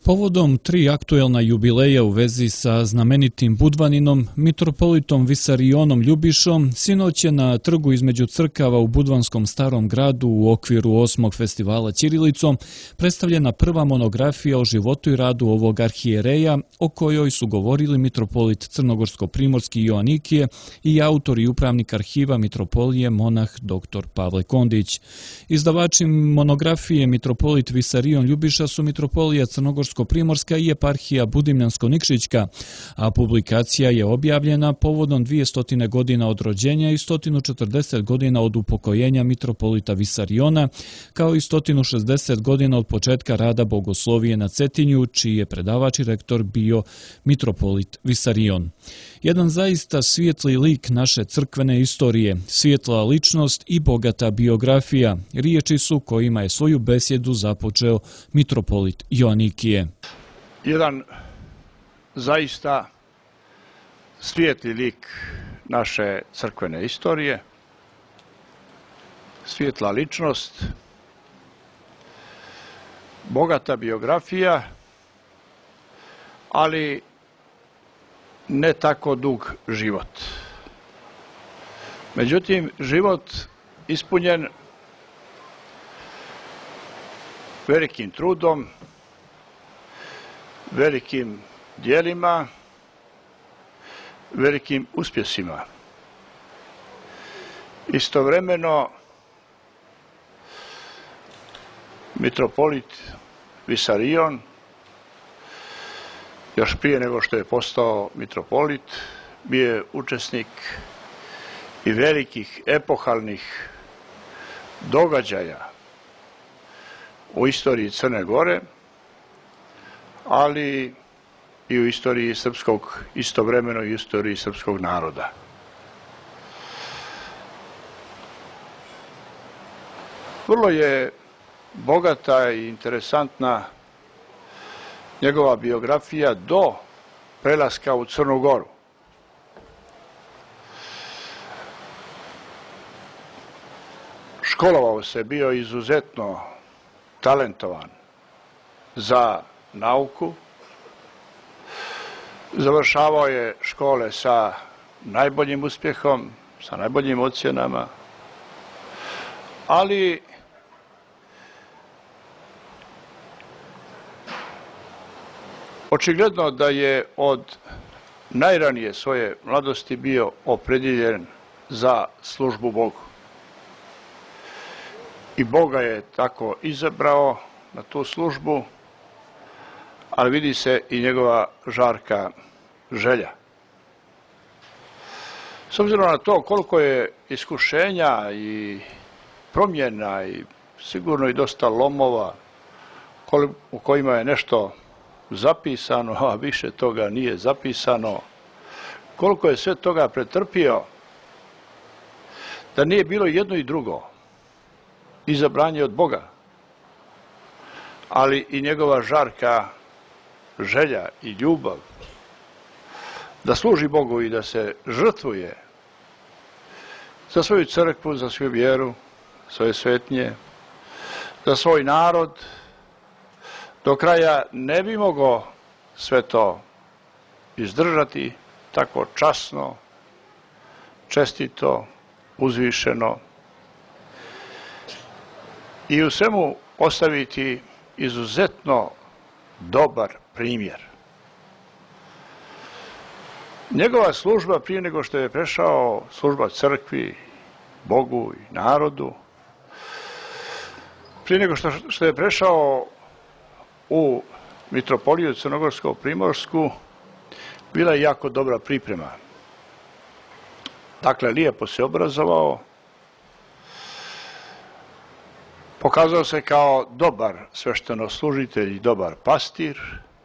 Povodom 3 aktuelna jubileja u vezi sa znamenitim Budvaninom, mitropolitom Visarionom Ljubišom, sinoć je na trgu između crkava u Budvanskom starom gradu u okviru 8. festivala Ćirilicom predstavljena prva monografija o životu i radu ovog arhijereja, o kojoj su govorili mitropolit Crnogorsko-primorski Joanikije i autor i upravnik arhiva mitropolije monah dr. Pavle Kondić. Izdavači monografije mitropolit Visarion Ljubiša su mitropolija Crnogorsko-primorska i eparhija Budimljansko-Nikšićka, a publikacija je objavljena povodom 200 godina od rođenja i 140 godina od upokojenja mitropolita Visariona, kao i 160 godina od početka rada bogoslovije na Cetinju, čiji je predavač i rektor bio mitropolit Visarion. Jedan zaista svijetli lik naše crkvene istorije, svijetla ličnost i bogata biografija, riječi su kojima je svoju besjedu započeo mitropolit Joanikije. Jedan zaista svijetli lik naše crkvene istorije, svijetla ličnost, bogata biografija, ali ne tako dug život. Međutim, život ispunjen velikim trudom, velikim djelima, velikim uspjesima. Istovremeno, mitropolit Visarion, još prije nego što je postao mitropolit, bio je učesnik i velikih epohalnih događaja u istoriji Crne Gore, ali i u istoriji srpskog, istovremeno i u istoriji srpskog naroda. Vrlo je bogata i interesantna njegova biografija do prelaska u Crnu Goru. Školovao se, bio izuzetno talentovan za nauku, završavao je škole sa najboljim uspjehom, sa najboljim ocjenama, ali očigledno da je od najranije svoje mladosti bio opredjeljen za službu Bogu. I Boga je tako izabrao na tu službu, ali vidi se i njegova žarka želja. S obzirom na to koliko je iskušenja i promjena i sigurno i dosta lomova u kojima je nešto zapisano, a više toga nije zapisano, koliko je sve toga pretrpio, da nije bilo jedno i drugo izabranje od Boga, ali i njegova žarka želja i ljubav da služi Bogu i da se žrtvuje za svoju crkvu, za svoju vjeru, svoje svetnje, za svoj narod, do kraja ne bi mogao sve to izdržati tako časno, čestito, uzvišeno i u svemu ostaviti izuzetno dobar primjer. Njegova služba prije nego što je prešao, služba crkvi, Bogu i narodu, prije nego što je prešao u mitropoliju Crnogorsko-primorsku, bila je jako dobra priprema. Dakle, lijepo se obrazovao, pokazao se kao dobar sveštenoslужitelj i dobar pastir,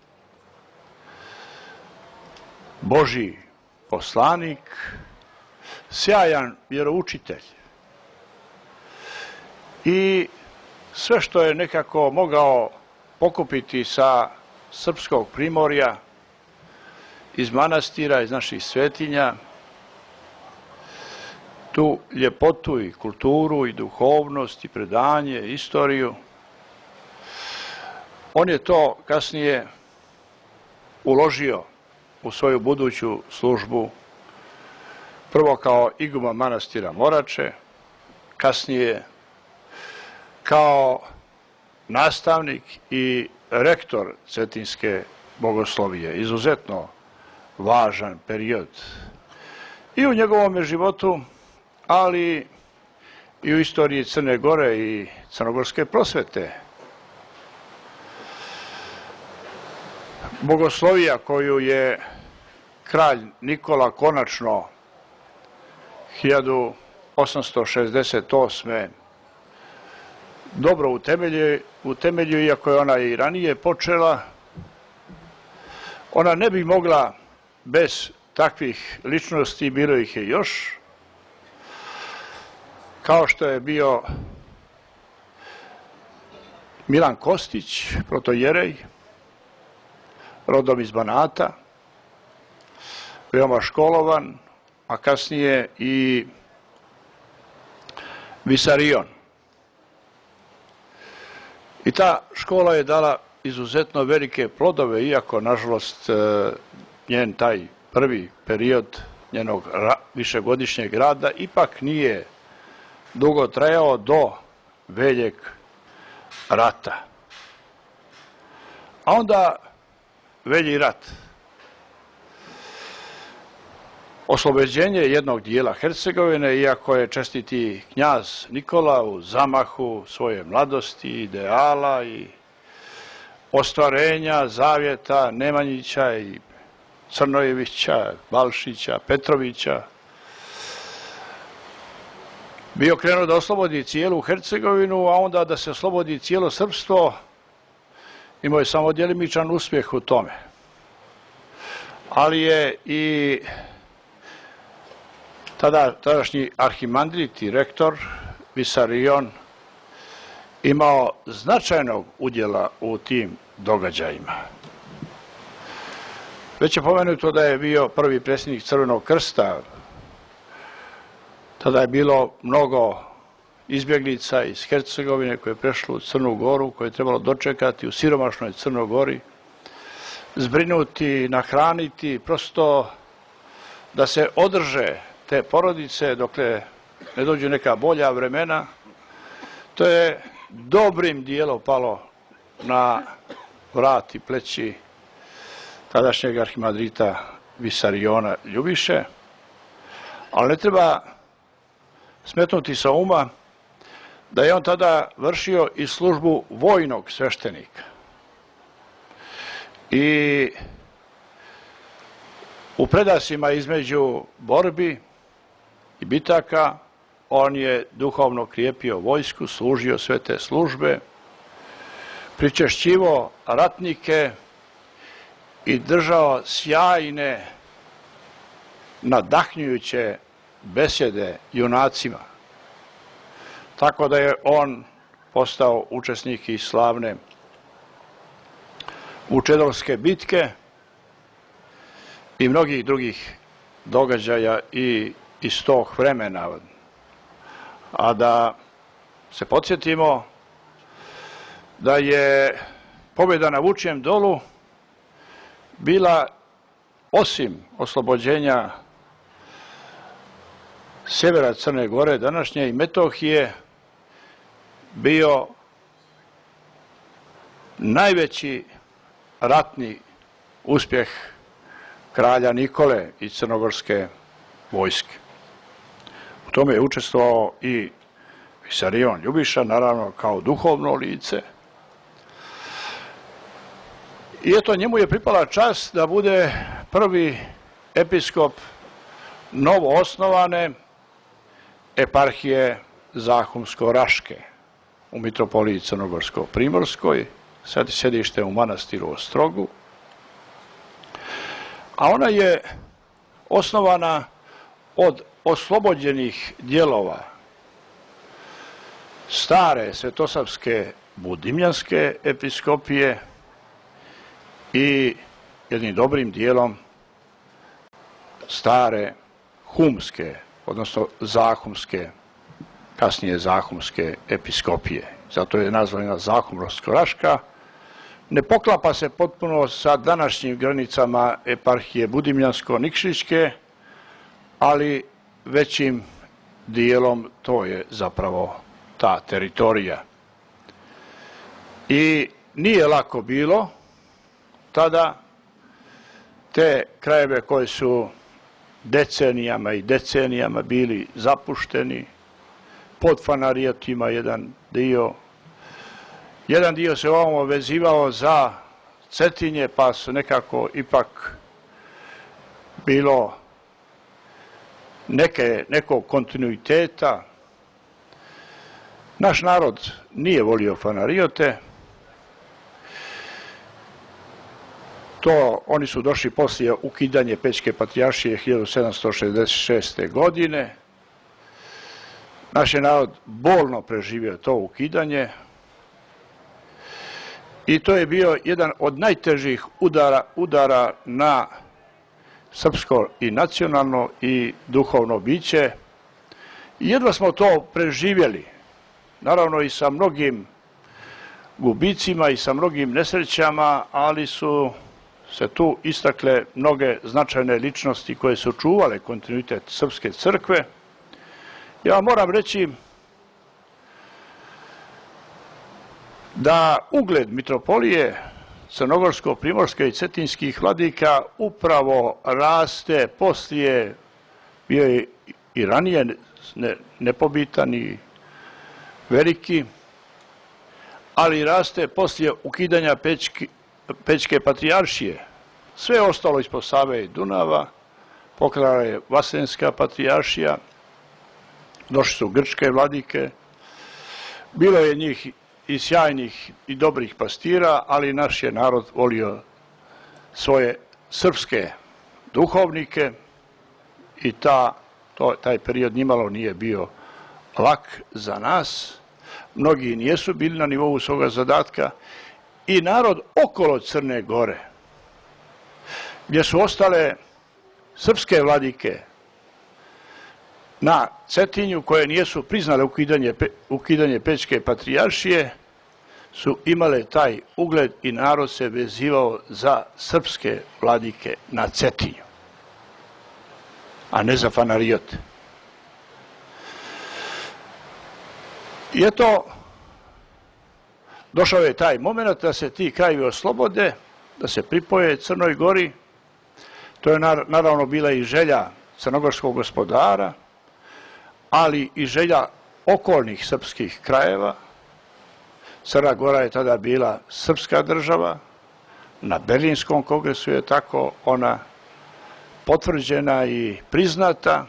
Božji poslanik, sjajan vjeroučitelj. I sve što je nekako mogao pokupiti sa srpskog primorja, iz manastira, iz naših svetinja, tu ljepotu i kulturu i duhovnost i predanje, istoriju, On je to kasnije uložio u svoju buduću službu, prvo kao iguman manastira Morače, kasnije kao nastavnik i rektor Cetinske bogoslovije. Izuzetno važan period i u njegovom životu, ali i u istoriji Crne Gore i crnogorske prosvete. Bogoslovija koju je kralj Nikola konačno 1868. dobro utemeljio, iako je ona i ranije počela, ona ne bi mogla bez takvih ličnosti, bilo ih je još, kao što je bio Milan Kostić, protojerej, rodom iz Banata, veoma školovan, a kasnije i Visarion. I ta škola je dala izuzetno velike plodove, iako, nažalost, njen taj prvi period njenog višegodišnjeg rada ipak nije dugo trajao do Veljeg rata. A onda Velji rat. Oslobođenje jednog dijela Hercegovine, iako je čestiti knjaz Nikola u zamahu svoje mladosti, ideala i ostvarenja, zavjeta Nemanjića i Crnojevića, Balšića, Petrovića, bio krenuo da oslobodi cijelu Hercegovinu, a onda da se oslobodi cijelo srpstvo, imao je samo djelimičan uspjeh u tome. Ali je i tadašnji arhimandrit i rektor Visarion imao značajnog udjela u tim događajima. Već je pomenuto da je bio prvi predsjednik Crvenog krsta. Tada je bilo mnogo izbjeglica iz Hercegovine koje je prešlo u Crnu Goru, koje je trebalo dočekati u siromašnoj Crnoj Gori, zbrinuti, nahraniti, prosto da se održe te porodice dokle ne dođu neka bolja vremena. To je dobrim dijelom palo na vrat i pleći tadašnjeg arhimandrita Visariona Ljubiše, ali ne treba smetnuti sa uma da je on tada vršio i službu vojnog sveštenika. I u predasima između borbi i bitaka on je duhovno krijepio vojsku, služio sve te službe, pričešćivao ratnike i držao sjajne, nadahnjujuće besjede junacima. Tako da je on postao učesnik i slavne Vučedolske bitke i mnogih drugih događaja i iz tog vremena. A da se podsjetimo da je pobjeda na Vučijem dolu bila, osim oslobođenja sjevera Crne Gore, današnje, i Metohije, bio najveći ratni uspjeh kralja Nikole i crnogorske vojske. U tome je učestvovao i Visarion Ljubiša, naravno kao duhovno lice. I eto, njemu je pripala čast da bude prvi episkop novo osnovane eparhije Zahumsko-Raške u mitropoliji Crnogorsko-Primorskoj, sad sjedište u manastiru Ostrogu. A ona je osnovana od oslobođenih dijelova stare svetosavske budimljanske episkopije i jednim dobrim dijelom stare humske, odnosno zahumske, kasnije zahumske episkopije. Zato je nazvana Zahumsko-Raška, ne poklapa se potpuno sa današnjim granicama eparhije Budimljansko-Nikšićke, ali većim dijelom to je zapravo ta teritorija. I nije lako bilo tada te krajeve koje su decenijama i decenijama bili zapušteni, pod fanarijatima jedan dio se ovamo vezivao za Cetinje, pa su nekako ipak bilo nekog kontinuiteta. Naš narod nije volio fanarijote. Oni su došli poslije ukidanje Pećke patrijaršije 1766. godine. Naš je narod bolno preživio to ukidanje i to je bio jedan od najtežih udara na srpsko i nacionalno i duhovno biće. I jedva smo to preživjeli, naravno i sa mnogim gubicima i sa mnogim nesrećama, ali su se tu istakle mnoge značajne ličnosti koje su čuvale kontinuitet srpske crkve. Ja moram reći da ugled mitropolije crnogorsko-primorske i cetinskih vladika upravo raste poslije, bio je i ranije nepobitan i veliki, ali raste poslije ukidanja Pećke patrijaršije. Sve ostalo ispod Save i Dunava, pokrala je Vaseljenska patrijaršija, došli su grčke vladike, bilo je njih i sjajnih i dobrih pastira, ali naš je narod volio svoje srpske duhovnike i taj period nimalo nije bio lak za nas. Mnogi nijesu bili na nivou svoga zadatka i narod okolo Crne Gore, gdje su ostale srpske vladike na Cetinju, koje nijesu priznale ukidanje Pećke patrijaršije, su imale taj ugled i narod se vezivao za srpske vladike na Cetinju, a ne za fanarijote. I eto, došao je taj moment da se ti krajevi oslobode, da se pripoje Crnoj Gori. To je naravno bila i želja crnogorskog gospodara, ali i želja okolnih srpskih krajeva. Crna Gora je tada bila srpska država, na Berlinskom kongresu je tako ona potvrđena i priznata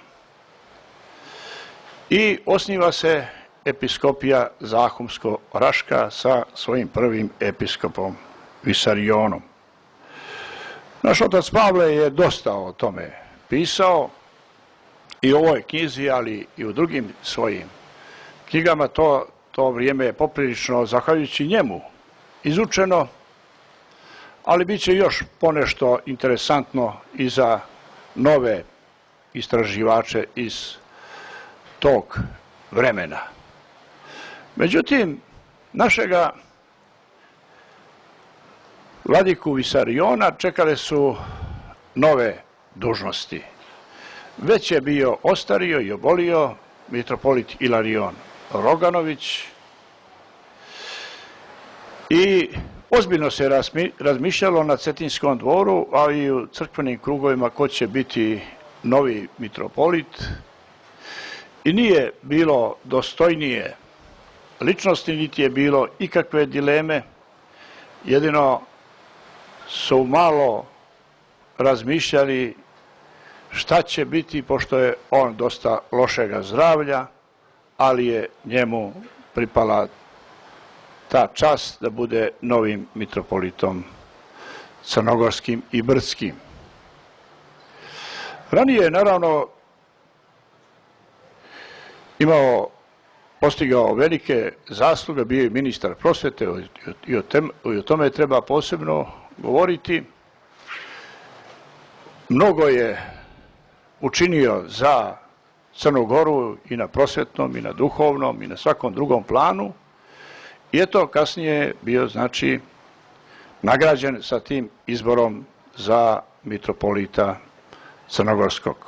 i osniva se episkopija Zahumsko-Raška sa svojim prvim episkopom Visarionom. Naš otac Pavle je dosta o tome pisao i u ovoj knjizi, ali i u drugim svojim knjigama. To vrijeme je poprilično, zahvaljujući njemu, izučeno, ali bit će još ponešto interesantno i za nove istraživače iz tog vremena. Međutim, našega vladiku Visariona čekale su nove dužnosti. Već je bio ostario i obolio mitropolit Ilarion Roganović i ozbiljno se razmišljalo na Cetinskom dvoru, a i u crkvenim krugovima ko će biti novi mitropolit. I nije bilo dostojnije ličnosti, niti je bilo ikakve dileme. Jedino su malo razmišljali šta će biti, pošto je on dosta lošega zdravlja, ali je njemu pripala ta čast da bude novim mitropolitom crnogorskim i brdskim. Ranije je naravno postigao velike zasluge, bio je ministar prosvete i o tome treba posebno govoriti. Mnogo je učinio za Crnu Goru i na prosvetnom i na duhovnom i na svakom drugom planu i eto kasnije je bio znači nagrađen sa tim izborom za mitropolita Crnogorskog.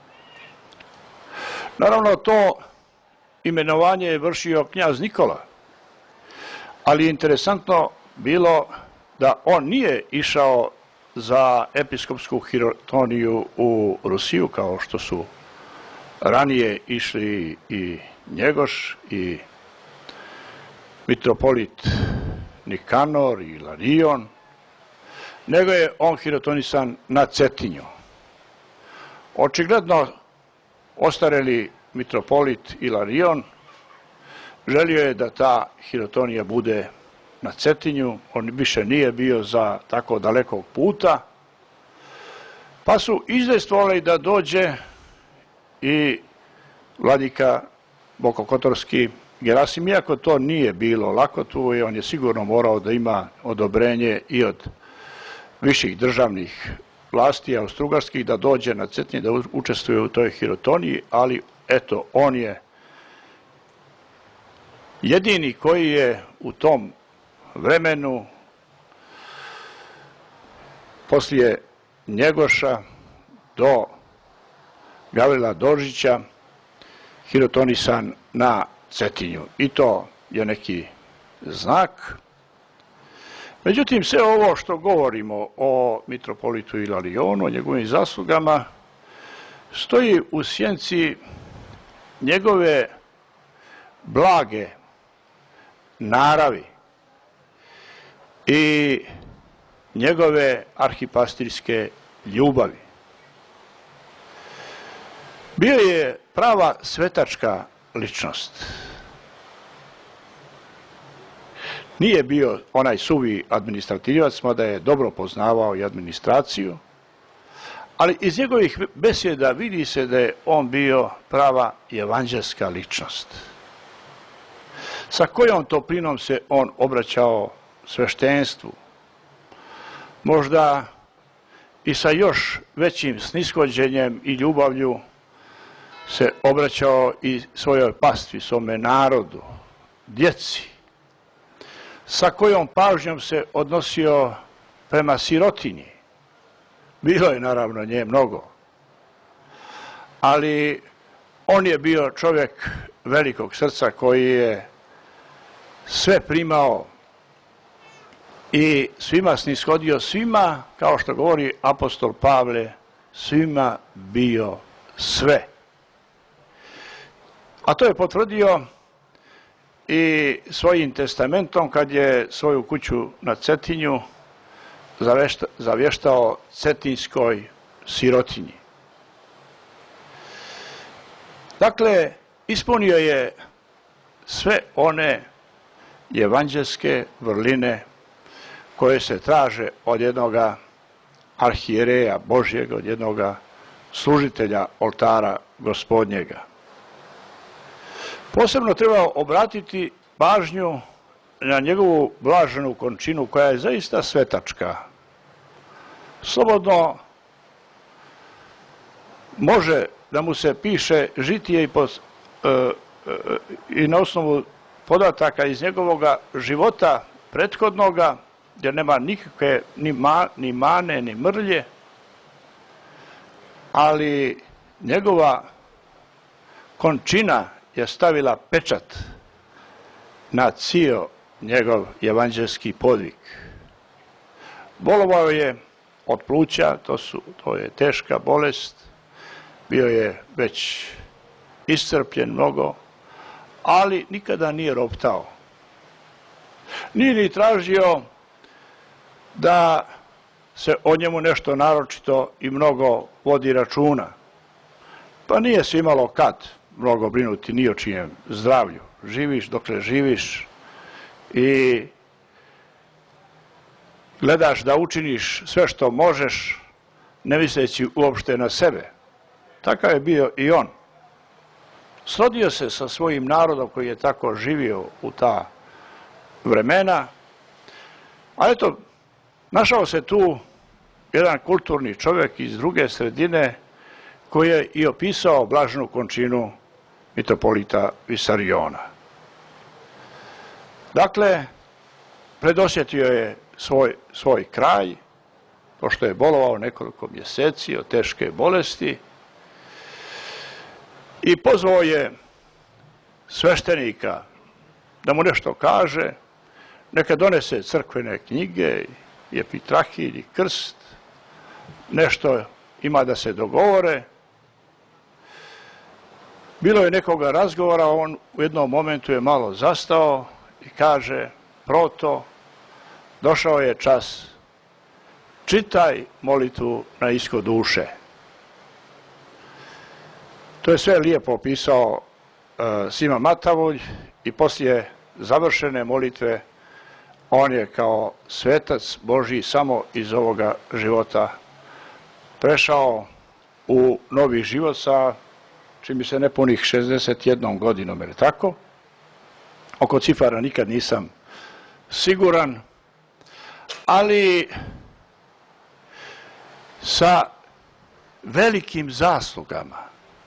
Naravno, to imenovanje je vršio knjaz Nikola, ali je interesantno bilo da on nije išao za episkopsku hirotoniju u Rusiju, kao što su ranije išli i Njegoš i mitropolit Nikanor i Ilarion, nego je on hirotonisan na Cetinju. Očigledno ostareli mitropolit Ilarion želio je da ta hirotonija bude na Cetinju, on više nije bio za tako dalekog puta, pa su izdejstvovali da dođe i vladika Bokokotorski Gerasim, iako to nije bilo lako tu i on je sigurno morao da ima odobrenje i od viših državnih vlasti austrougarskih da dođe na Cetinje, da učestvuje u toj hirotoniji, ali eto, on je jedini koji je u tom vremenu poslije Njegoša do Gavrila Doržića hirotonisan na Cetinju. I to je neki znak. Međutim, sve ovo što govorimo o mitropolitu Ilarionu, o njegovim zaslugama, stoji u sjenci njegove blage naravi i njegove arhipastirske ljubavi. Bio je prava svetačka ličnost. Nije bio onaj suvi administrativac, mada je dobro poznavao i administraciju, ali iz njegovih besjeda vidi se da je on bio prava evanđelska ličnost. Sa kojom toplinom se on obraćao sveštenstvu, možda i sa još većim snishođenjem i ljubavlju se obraćao i svojoj pastvi, svome narodu, djeci, sa kojom pažnjom se odnosio prema sirotinji. Bilo je naravno nje mnogo, ali on je bio čovjek velikog srca koji je sve primao i svima snishodio, svima, kao što govori apostol Pavle, svima bio sve. A to je potvrdio i svojim testamentom kad je svoju kuću na Cetinju zavještao cetinskoj sirotinji. Dakle, ispunio je sve one evanđelske vrline koje se traže od jednoga arhijereja Božjega, od jednoga služitelja oltara Gospodnjega. Posebno treba obratiti pažnju na njegovu blaženu končinu koja je zaista svetačka. Slobodno može da mu se piše žitije i na osnovu podataka iz njegovog života prethodnoga, jer nema nikakve ni mane, ni mrlje, ali njegova končina je stavila pečat na cijel njegov evanđelski podvig. Bolovao je od pluća, to je teška bolest, bio je već iscrpljen mnogo, ali nikada nije roptao. Nije ni tražio da se o njemu nešto naročito i mnogo vodi računa. Pa nije se imalo kad mnogo brinuti ni o čijem zdravlju. Živiš dokle živiš i gledaš da učiniš sve što možeš, ne misleći uopšte na sebe. Takav je bio i on. Slodio se sa svojim narodom koji je tako živio u ta vremena, a eto, našao se tu jedan kulturni čovjek iz druge sredine koji je i opisao blaženu končinu mitropolita Visariona. Dakle, predosjetio je svoj kraj, pošto je bolovao nekoliko mjeseci od teške bolesti, i pozvao je sveštenika da mu nešto kaže, neka donese crkvene knjige i epitrahilj i krst, nešto ima da se dogovore. Bilo je nekoga razgovora, on u jednom momentu je malo zastao i kaže: Proto, došao je čas, čitaj molitvu na ishod duše. To je sve lijepo opisao Sima Matavulj i poslije završene molitve on je kao svetac Božji samo iz ovoga života prešao u novi život sa, čini mi se, nepunih 61 godinom, je li tako? Oko cifara nikad nisam siguran, ali sa velikim zaslugama,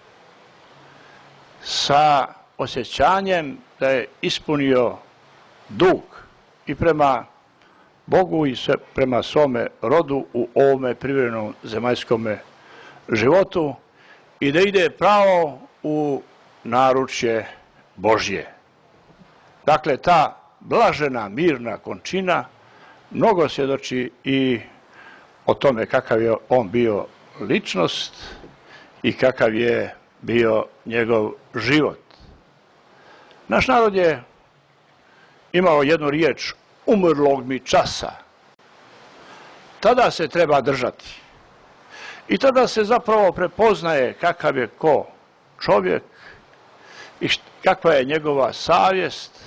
sa osjećanjem da je ispunio dug i prema Bogu i prema svome rodu u ovome privremenom zemaljskome životu i da ide pravo u naručje Božje. Dakle, ta blažena, mirna končina mnogo svjedoči i o tome kakav je on bio ličnost i kakav je bio njegov život. Naš narod je imao jednu riječ: umrlog mi časa. Tada se treba držati. I tada se zapravo prepoznaje kakav je ko čovjek i kakva je njegova savjest.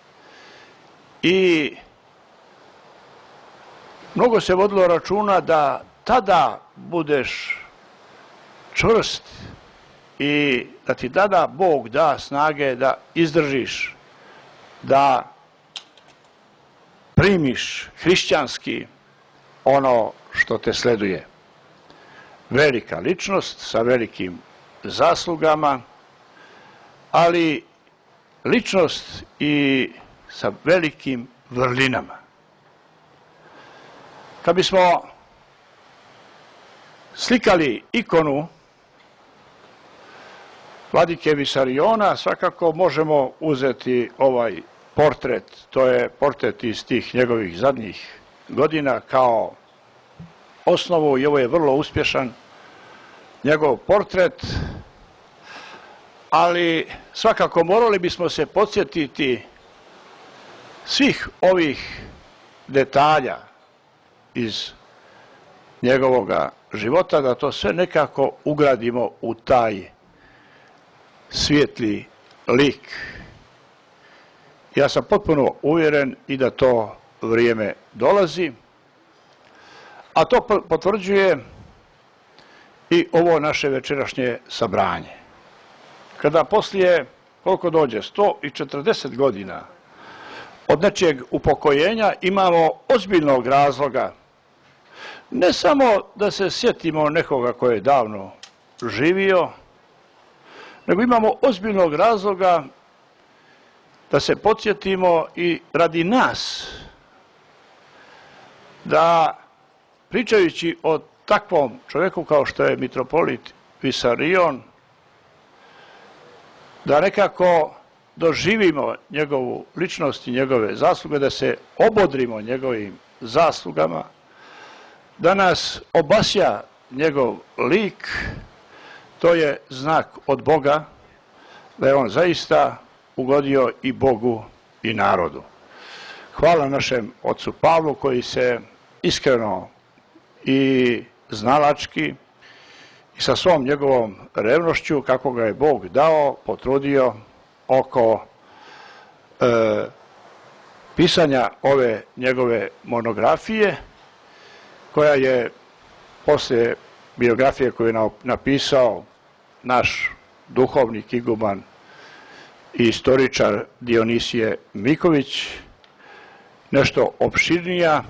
I mnogo se vodilo računa da tada budeš čvrst i da ti tada Bog da snage da izdržiš, da primiš hrišćanski ono što te sleduje. Velika ličnost sa velikim zaslugama, ali ličnost i sa velikim vrlinama. Kad bismo slikali ikonu vladike Visariona, svakako možemo uzeti ovaj portret, to je portret iz tih njegovih zadnjih godina, kao osnovu, i ovo je vrlo uspješan njegov portret, ali svakako morali bismo se podsjetiti svih ovih detalja iz njegovoga života, da to sve nekako ugradimo u taj svijetli lik. Ja sam potpuno uvjeren i da to vrijeme dolazi, a to potvrđuje i ovo naše večerašnje sabranje. Kada poslije, koliko dođe, 140 godina od nečijeg upokojenja imamo ozbiljnog razloga, ne samo da se sjetimo nekoga koji je davno živio, nego imamo ozbiljnog razloga da se podsjetimo i radi nas, da pričajući o takvom čovjeku kao što je mitropolit Visarion, da nekako doživimo njegovu ličnost i njegove zasluge, da se obodrimo njegovim zaslugama, da nas obasja njegov lik. To je znak od Boga da je on zaista ugodio i Bogu i narodu. Hvala našem ocu Pavlu koji se iskreno i znalački i sa svom njegovom revnošću, kako ga je Bog dao, potrudio oko pisanja ove njegove monografije, koja je poslije biografije koju je napisao naš duhovnik, iguman i istoričar Dionisije Miković, nešto opširnija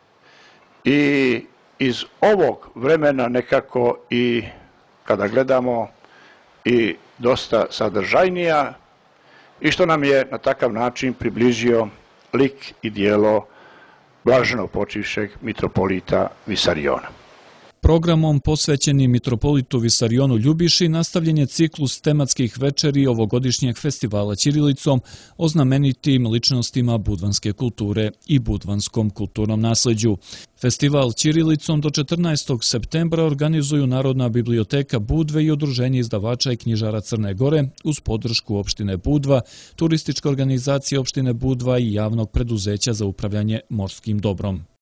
i iz ovog vremena nekako, i kada gledamo, i dosta sadržajnija, i što nam je na takav način približio lik i dijelo blaženo počišćeg mitropolita Visariona. Programom posvećenim mitropolitu Visarionu Ljubiši nastavljen je ciklus tematskih večeri ovogodišnjeg festivala ćirilicom o znamenitim ličnostima budvanske kulture i budvanskom kulturnom nasleđu. Festival ćirilicom do 14. septembra organizuju Narodna biblioteka Budve i Udruženje izdavača i knjižara Crne Gore uz podršku opštine Budva, turističke organizacije opštine Budva i javnog preduzeća za upravljanje morskim dobrom.